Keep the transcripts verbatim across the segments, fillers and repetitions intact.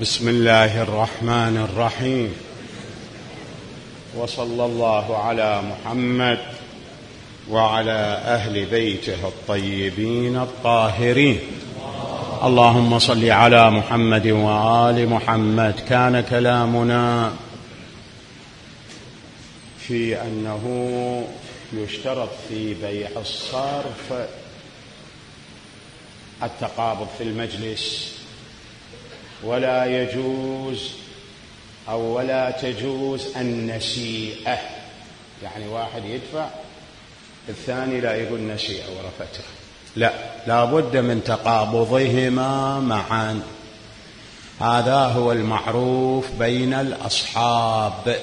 بسم الله الرحمن الرحيم، وصلى الله على محمد وعلى أهل بيته الطيبين الطاهرين. اللهم صل على محمد وآل محمد. كان كلامنا في أنه يشترط في بيع الصرف التقابض في المجلس، ولا يجوز أو ولا تجوز النسيئة، يعني واحد يدفع الثاني لا يقول نسيئة ورا فترة، لا، لا بد من تقابضهما معا. هذا هو المعروف بين الأصحاب.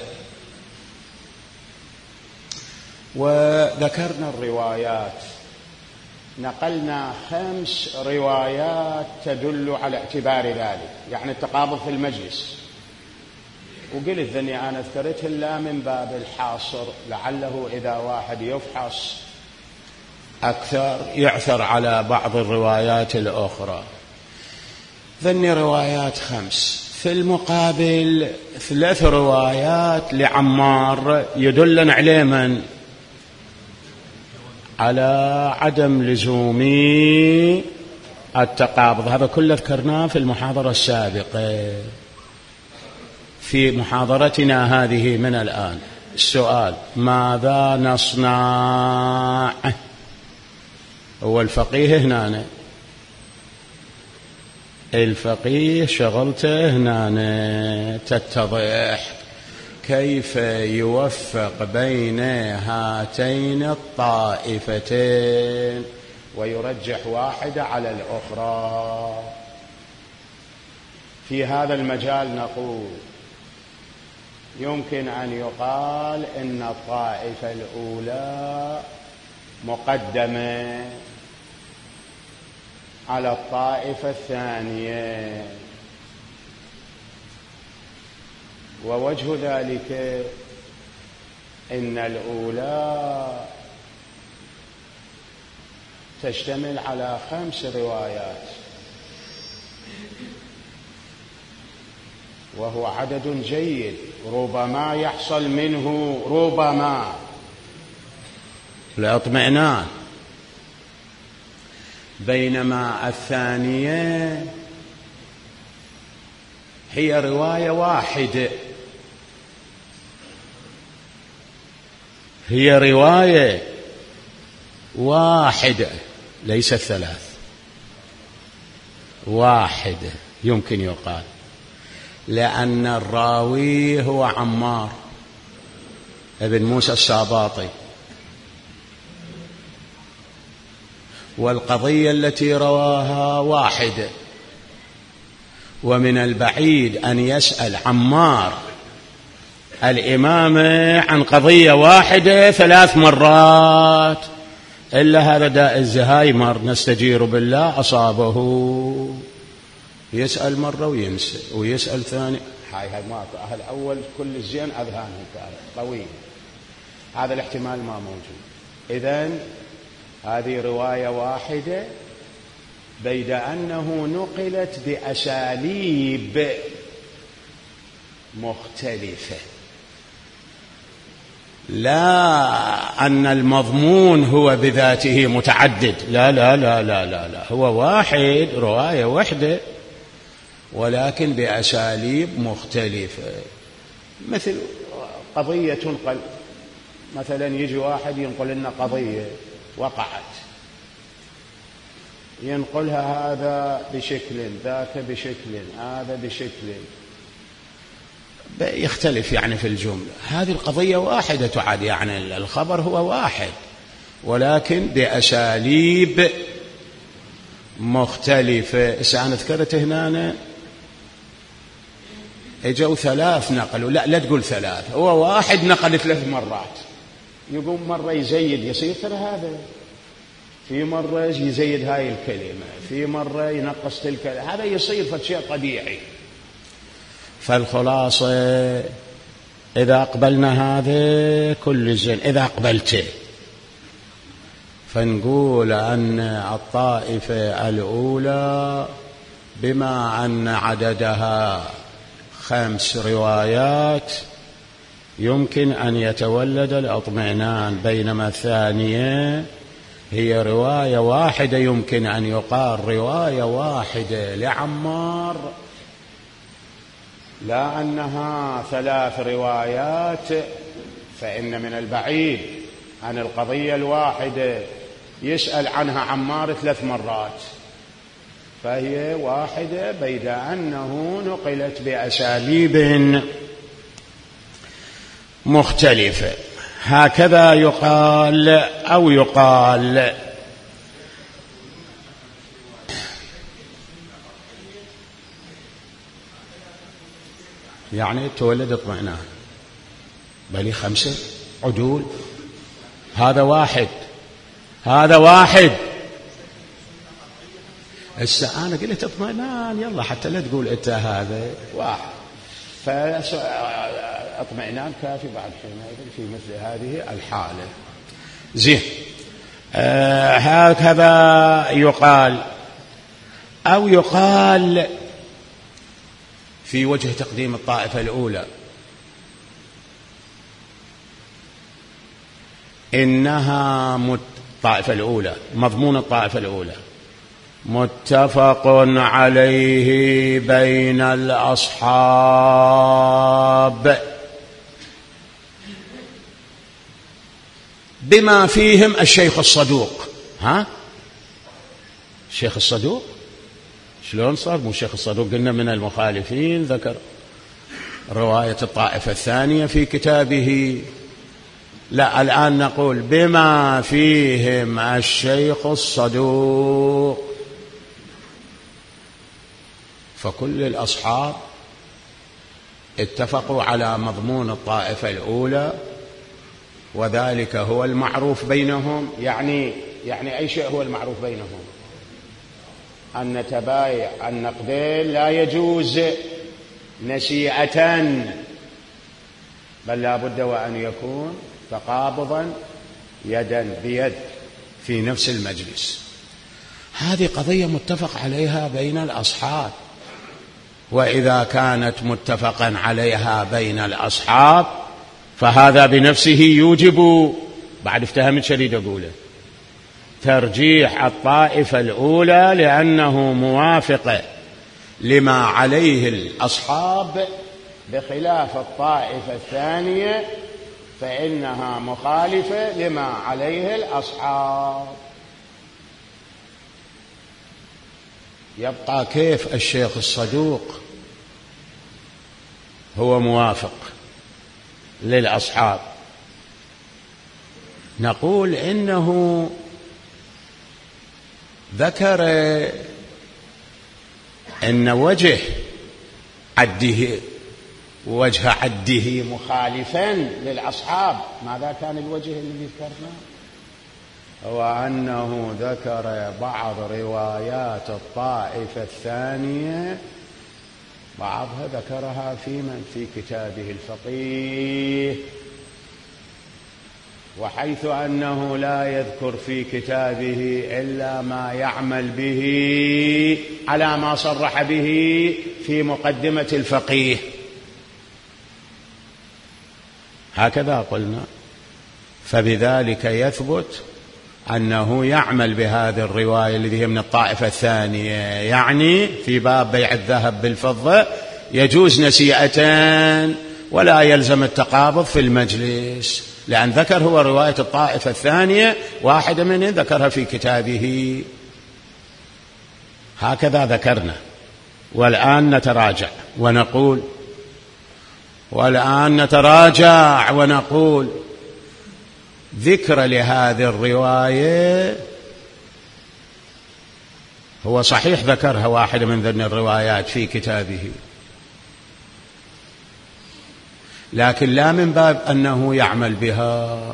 وذكرنا الروايات، نقلنا خمس روايات تدل على اعتبار ذلك، يعني التقابض في المجلس. وقلت ذني أنا اذكرتها إلا من باب الحاصر، لعله إذا واحد يفحص أكثر يعثر على بعض الروايات الأخرى. ذني روايات خمس. في المقابل ثلاث روايات لعمار يدلن عليه من على عدم لزوم التقابض. هذا كله ذكرناه في المحاضرة السابقة. في محاضرتنا هذه من الآن السؤال: ماذا نصنع؟ هو الفقيه هنا، الفقيه شغلته هنا تتضح كيف يوفق بين هاتين الطائفتين ويرجح واحدة على الأخرى. في هذا المجال نقول يمكن أن يقال إن الطائفة الأولى مقدمة على الطائفة الثانية، ووجه ذلك إن الأولى تشتمل على خمس روايات، وهو عدد جيد، ربما يحصل منه ربما الاطمئنان، بينما الثانية هي رواية واحدة، هي رواية واحدة ليست ثلاث، واحدة يمكن يقال، لأن الراوي هو عمار ابن موسى الساباطي، والقضية التي رواها واحدة، ومن البعيد أن يسأل عمار الإمامة عن قضية واحدة ثلاث مرات، إلا هذا داء الزهايمر نستجير بالله أصابه، يسأل مرة وينسى ويسأل ثاني. هاي هاي ماكو أهل أول كل الزين أذهانهم كانت طويل، هذا الاحتمال ما موجود. إذن هذه رواية واحدة، بيد أنه نقلت بأساليب مختلفة، لا أن المضمون هو بذاته متعدد، لا لا لا لا لا, لا. هو واحد، رواية واحدة، ولكن بأساليب مختلفة. مثل قضية تنقل، مثلا يجي واحد ينقل لنا قضية وقعت، ينقلها هذا بشكل، ذاك بشكل، هذا بشكل، يختلف يعني في الجملة. هذه القضية واحدة تعاد، يعني الخبر هو واحد، ولكن بأساليب مختلفة. أنا ذكرت هنا اجوا ثلاث نقلوا، لا لا تقول ثلاث، هو واحد نقل ثلاث مرات، يقوم مرة يزيد يصير ترى هذا، في مرة يزيد هاي الكلمة، في مرة ينقص تلك، هذا يصير فشيء طبيعي. فالخلاصة إذا أقبلنا هذا كل زين، إذا أقبلته فنقول أن الطائفة الأولى بما أن عددها خمس روايات يمكن أن يتولد الاطمئنان، بينما الثانية هي رواية واحدة، يمكن أن يقال رواية واحدة لعمار، لا أنها ثلاث روايات، فإن من البعيد عن القضية الواحدة يسأل عنها عمار ثلاث مرات، فهي واحدة بيد أنه نقلت بأساليب مختلفة. هكذا يقال أو يقال. يعني تولد اطمئنان، بل خمسة عدول، هذا واحد هذا واحد. هسه أنا قلت اطمئنان، يلا حتى لا تقول أنت هذا واحد، فاطمئنان كافي بعد حينئذ في مثل هذه الحالة. زين، آه هكذا يقال أو يقال في وجه تقديم الطائفة الأولى إنها مت... الطائفة الأولى، مضمون الطائفة الأولى متفق عليه بين الأصحاب بما فيهم الشيخ الصدوق. ها، الشيخ الصدوق شلون صار مو الشيخ الصدوق؟ قلنا من المخالفين، ذكر رواية الطائفة الثانية في كتابه. لا، الآن نقول بما فيهم الشيخ الصدوق، فكل الأصحاب اتفقوا على مضمون الطائفة الأولى، وذلك هو المعروف بينهم. يعني يعني أي شيء هو المعروف بينهم؟ أن تبايع النقدين لا يجوز نسيئة، بل لا بد وأن يكون تقابضا يدا بيد في نفس المجلس. هذه قضية متفق عليها بين الأصحاب، وإذا كانت متفقا عليها بين الأصحاب فهذا بنفسه يوجب، بعد افتهمت شريد أقوله، ترجيح الطائفة الأولى لأنه موافق لما عليه الأصحاب، بخلاف الطائفة الثانية فإنها مخالفة لما عليه الأصحاب. يبقى كيف الشيخ الصدوق هو موافق للأصحاب؟ نقول إنه ذكر أن وجه عده وجه عده مخالفا للأصحاب. ماذا كان الوجه الذي ذكرناه؟ هو أنه ذكر بعض روايات الطائفة الثانية، بعضها ذكرها في من في كتابه الفقيه، وحيث أنه لا يذكر في كتابه إلا ما يعمل به على ما صرح به في مقدمة الفقيه. هكذا قلنا، فبذلك يثبت أنه يعمل بهذه الرواية التي هي من الطائفة الثانية. يعني في باب بيع الذهب بالفضة يجوز نسيئتان ولا يلزم التقابض في المجلس، لأن ذكر هو رواية الطائفة الثانية، واحدة منه ذكرها في كتابه. هكذا ذكرنا. والآن نتراجع ونقول والآن نتراجع ونقول ذكر لهذه الرواية، هو صحيح ذكرها واحدة من ذن الروايات في كتابه، لكن لا من باب أنه يعمل بها.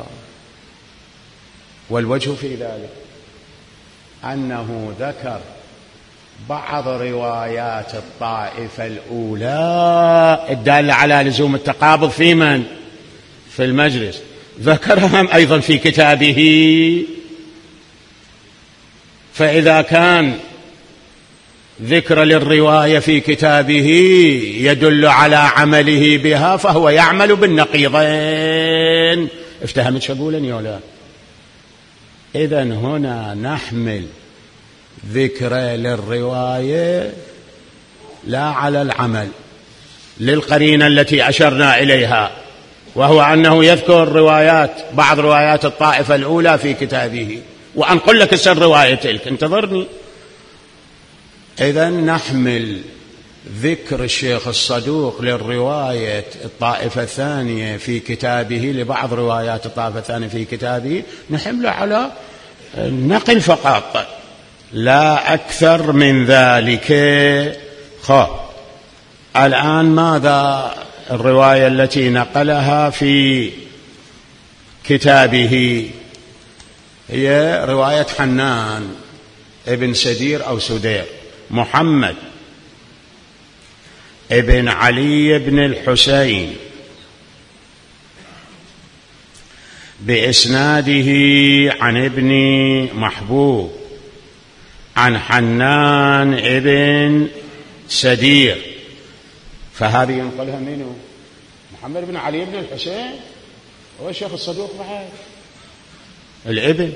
والوجه في ذلك أنه ذكر بعض روايات الطائفة الأولى الدالة على لزوم التقابض في من؟ في المجلس، ذكرهم أيضا في كتابه. فإذا كان ذكر للرواية في كتابه يدل على عمله بها، فهو يعمل بالنقيضين. افتهمت شو أقولني ولا؟ إذن هنا نحمل ذكر للرواية لا على العمل، للقرينة التي أشرنا إليها، وهو أنه يذكر روايات بعض روايات الطائفة الأولى في كتابه، وأنقل لك سر رواية تلك، انتظرني. إذن نحمل ذكر الشيخ الصدوق للرواية الطائفة الثانية في كتابه، لبعض روايات الطائفة الثانية في كتابه، نحمله على النقل فقط لا أكثر من ذلك. خب الآن ماذا الرواية التي نقلها في كتابه؟ هي رواية حنان ابن سدير أو سدير، محمد ابن علي بن الحسين، بإسناده عن ابن محبوب عن حنان ابن سدير. فهذه ينقلها منه محمد بن علي بن الحسين، هو الشيخ الصدوق بعد الابن.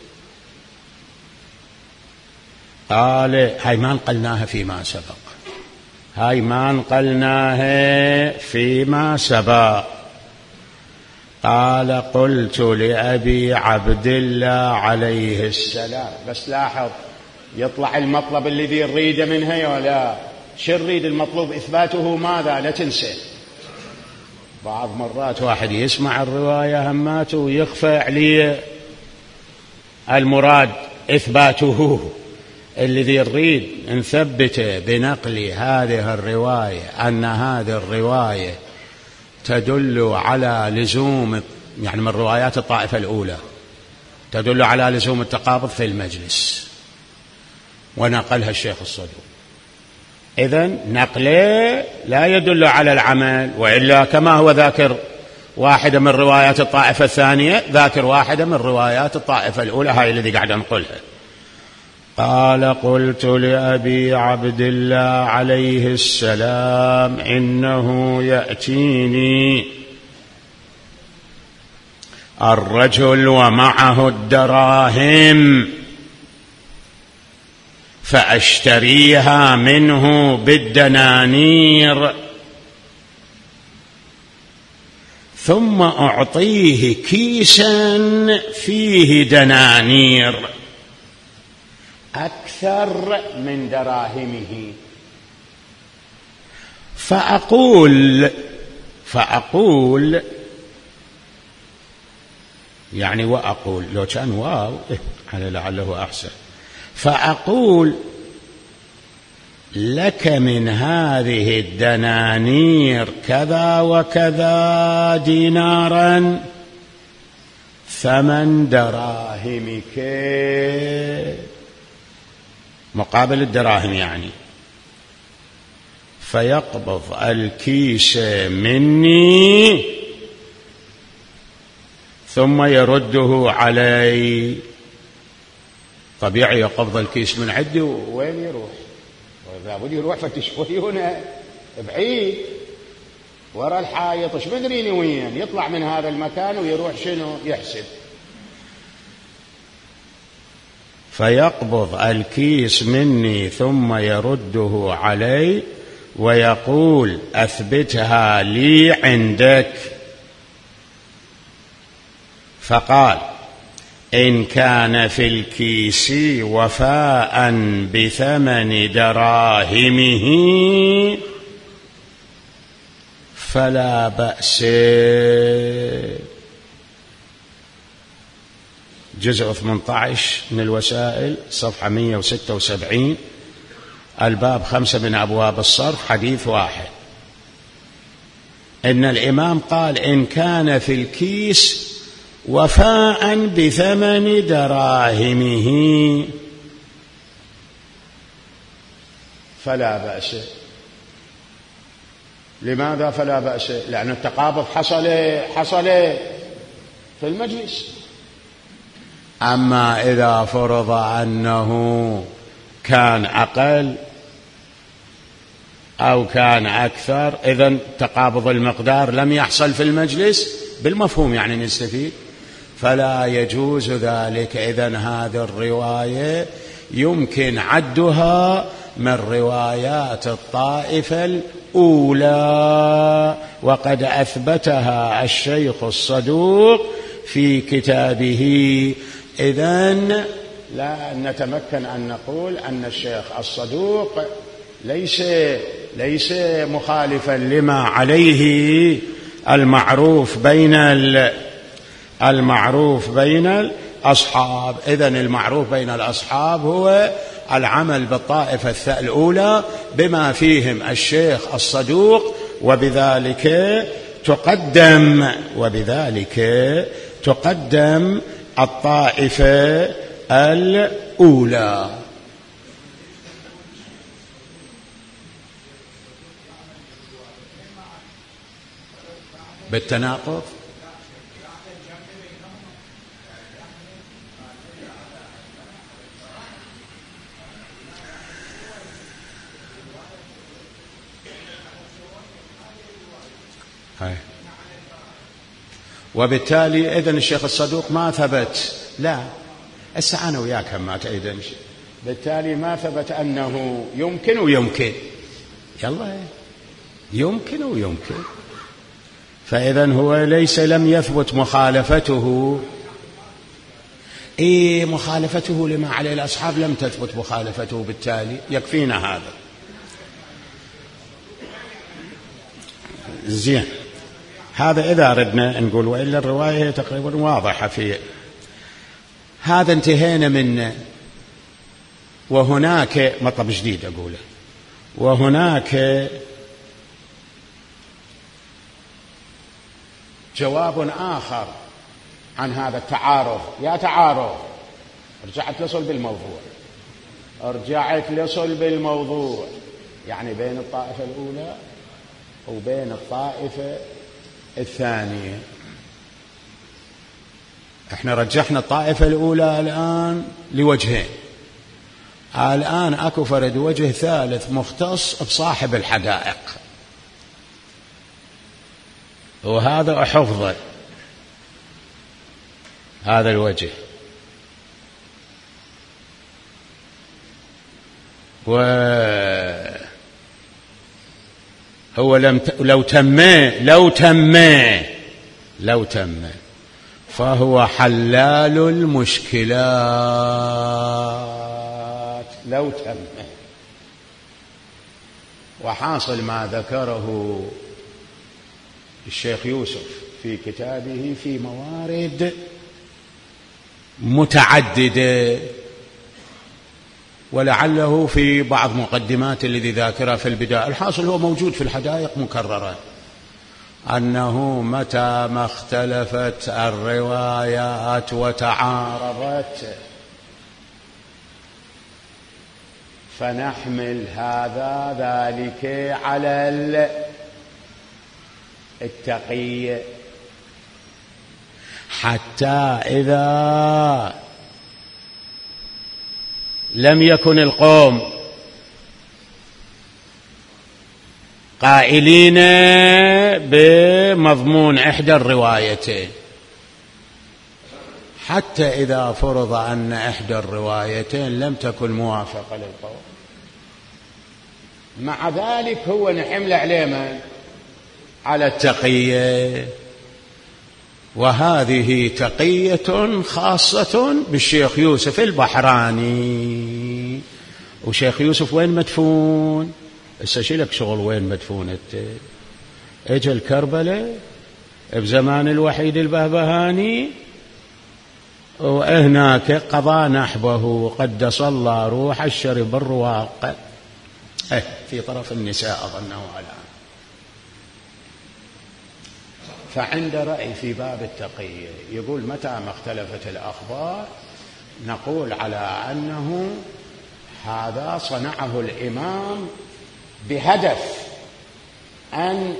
قال هاي ما نقلناها فيما سبق، هاي ما نقلناها فيما سبق. قال قلت لأبي عبد الله عليه السلام. بس لاحظ يطلع المطلب الذي يريد منها ولا شو نريد؟ المطلوب إثباته ماذا؟ لا تنسى، بعض مرات واحد يسمع الرواية هماته ويخفى عليه المراد إثباته. الذي يريد نثبته بنقل هذه الرواية أن هذه الرواية تدل على لزوم، يعني من روايات الطائفة الأولى، تدل على لزوم التقابض في المجلس، ونقلها الشيخ الصدوق. إذن نقله لا يدل على العمل، وإلا كما هو ذاكر واحدة من روايات الطائفة الثانية ذاكر واحدة من روايات الطائفة الأولى، هاي الذي قاعد نقولها. قال قلت لأبي عبد الله عليه السلام إنه يأتيني الرجل ومعه الدراهم فأشتريها منه بالدنانير، ثم أعطيه كيسا فيه دنانير أكثر من دراهمه، فأقول فأقول يعني وأقول لو كان واو على لعله أحسن، فأقول لك من هذه الدنانير كذا وكذا دينارا ثمن دراهمك، مقابل الدراهم يعني. فيقبض الكيس مني ثم يرده علي. طبيعي يقبض الكيس من عندي، وين يروح؟ لابد يروح فتشوي هنا بعيد وراء الحائط، ايش مدريني وين يطلع من هذا المكان ويروح شنو يحسب. فيقبض الكيس مني ثم يرده علي ويقول أثبتها لي عندك. فقال إن كان في الكيس وفاء بثمن دراهمه فلا بأس. جزء ثمانية عشر من الوسائل، صفحة مئة وستة وسبعين، الباب خمسة من أبواب الصرف، حديث واحد. إن الإمام قال إن كان في الكيس وفاء بثمن دراهمه فلا بأس. لماذا فلا بأس؟ لأن التقابض حصل حصل في المجلس. أما إذا فرض أنه كان أقل أو كان أكثر، إذن تقابض المقدار لم يحصل في المجلس بالمفهوم يعني نستفيد، فلا يجوز ذلك. إذن هذه الرواية يمكن عدها من روايات الطائفة الأولى، وقد أثبتها الشيخ الصدوق في كتابه. إذن لا نتمكن أن نقول أن الشيخ الصدوق ليس ليس مخالفا لما عليه المعروف بين المعروف بين الأصحاب. إذن المعروف بين الأصحاب هو العمل بالطائفة الأولى بما فيهم الشيخ الصدوق، وبذلك تقدم وبذلك تقدم الطائفة الأولى. بالتناقض هاي. وبالتالي إذن الشيخ الصدوق ما ثبت، لا هسه أنا وياك ما تأيدن، بالتالي ما ثبت أنه يمكن ويمكن، يلا يمكن ويمكن، فإذن هو ليس لم يثبت مخالفته. إيه مخالفته لما عليه الأصحاب لم تثبت مخالفته، بالتالي يكفينا هذا. زين، هذا إذا أردنا نقول، وإلا الرواية تقريبا واضحة في هذا. انتهينا منه. وهناك مطلب جديد أقوله، وهناك جواب آخر عن هذا التعارض. يا تعارض، رجعت لصلب الموضوع، رجعت لصلب الموضوع، يعني بين الطائفة الأولى وبين الطائفة الثانية. احنا رجحنا الطائفة الأولى الآن لوجهين، الآن أكو فرد وجه ثالث مختص بصاحب الحدائق، وهذا أحفظه هذا الوجه، وهو لم ت... لو تمه لو تمه لو تمه فهو حلال المشكلات لو تمه. وحاصل ما ذكره الشيخ يوسف في كتابه في موارد متعددة، ولعله في بعض مقدمات الذي ذاكرها في البداية، الحاصل هو موجود في الحدائق مكررة، أنه متى ما اختلفت الروايات وتعارضت فنحمل هذا ذلك على التقي، حتى إذا لم يكن القوم قائلين بمضمون إحدى الروايتين، حتى إذا فرض أن إحدى الروايتين لم تكن موافقة للقوم، مع ذلك هو نحمل عليه من؟ على التقية، وهذه تقية خاصة بالشيخ يوسف البحراني. وشيخ يوسف وين مدفون؟ استشيلك شغل وين مدفونة؟ اجى الكربلة بزمان الوحيد البهبهاني، وهناك قضى نحبه قدس الله روح الشرب الرواق، اه في طرف النساء أظنه على. فعند رأي في باب التقية يقول متى ما اختلفت الأخبار نقول على أنه هذا صنعه الإمام بهدف أن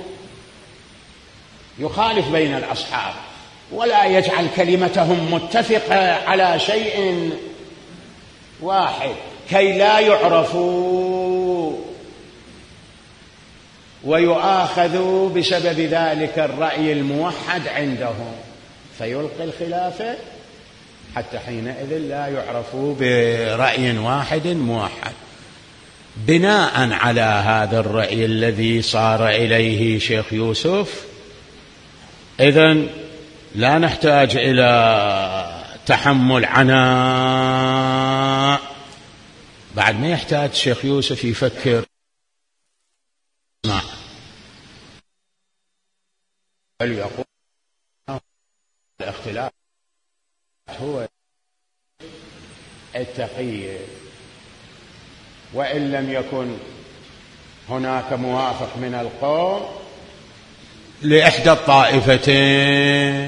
يخالف بين الأصحاب ولا يجعل كلمتهم متفقة على شيء واحد، كي لا يعرفوا ويؤاخذ بسبب ذلك الرأي الموحد عندهم فيلقي الخلافة، حتى حينئذ لا يعرفوا برأي واحد موحد. بناء على هذا الرأي الذي صار إليه شيخ يوسف، إذن لا نحتاج إلى تحمل عناء، بعد ما يحتاج شيخ يوسف يفكر ما بل يقول الاختلاف هو التقية، وإن لم يكن هناك موافق من القوم لإحدى الطائفتين،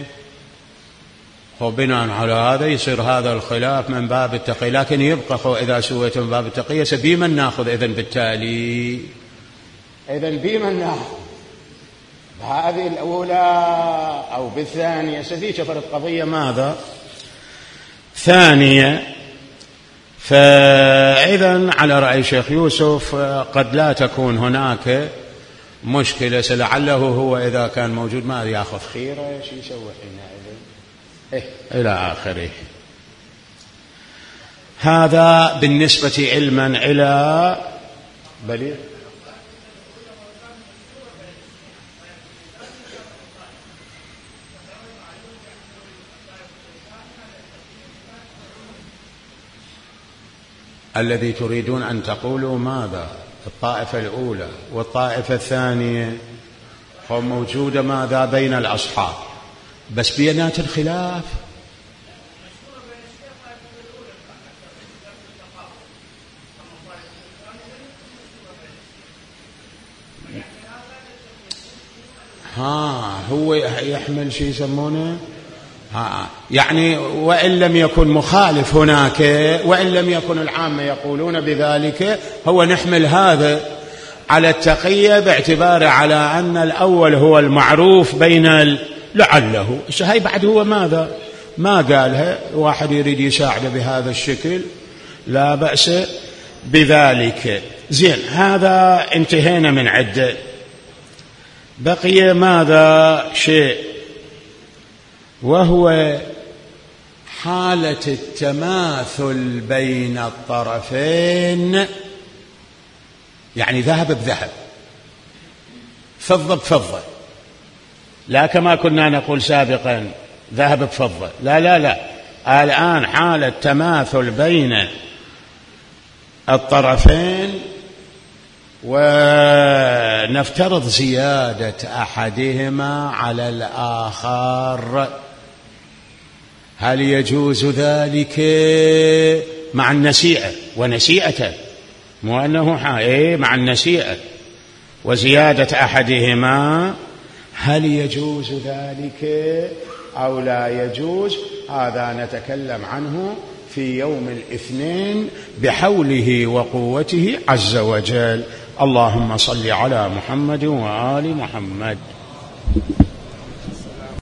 وبناء على هذا يصير هذا الخلاف من باب التقية. لكن يبقى خو إذا سويت من باب التقية سبيما ناخذ إذن بالتالي إذن بيما ناخذ بهذه الأولى أو بالثانية. سفي شفرت قضية ماذا ثانية. فإذن على رأي شيخ يوسف قد لا تكون هناك مشكلة، لعله هو إذا كان موجود ما يأخذ خيره شو يسوي حينئذ إيه إلى آخره. هذا بالنسبة علما إلى بليغ. الذي تريدون أن تقولوا ماذا؟ الطائفة الأولى والطائفة الثانية هم موجودة ماذا بين الأصحاب، بس بينات الخلاف. ها هو يحمل شيء يسمونه ها يعني وإن لم يكن مخالف هناك، وإن لم يكن العامة يقولون بذلك، هو نحمل هذا على التقية باعتبار على أن الأول هو المعروف بين ال... لعله هاي بعد هو ماذا ما قالها، واحد يريد يساعد بهذا الشكل لا بأس بذلك. زين، هذا انتهينا من عدة. بقي ماذا شيء، وهو حالة التماثل بين الطرفين، يعني ذهب بذهب، فضة بفضة، لا كما كنا نقول سابقا ذهب بفضة، لا لا لا، الآن حالة تماثل بين الطرفين، ونفترض زيادة أحدهما على الآخر. هل يجوز ذلك مع النسيئة ونسيئته؟ مو أنه حائل مع النسيئة وزيادة أحدهما، هل يجوز ذلك أو لا يجوز؟ هذا نتكلم عنه في يوم الاثنين بحوله وقوته عز وجل. اللهم صل على محمد وآل محمد.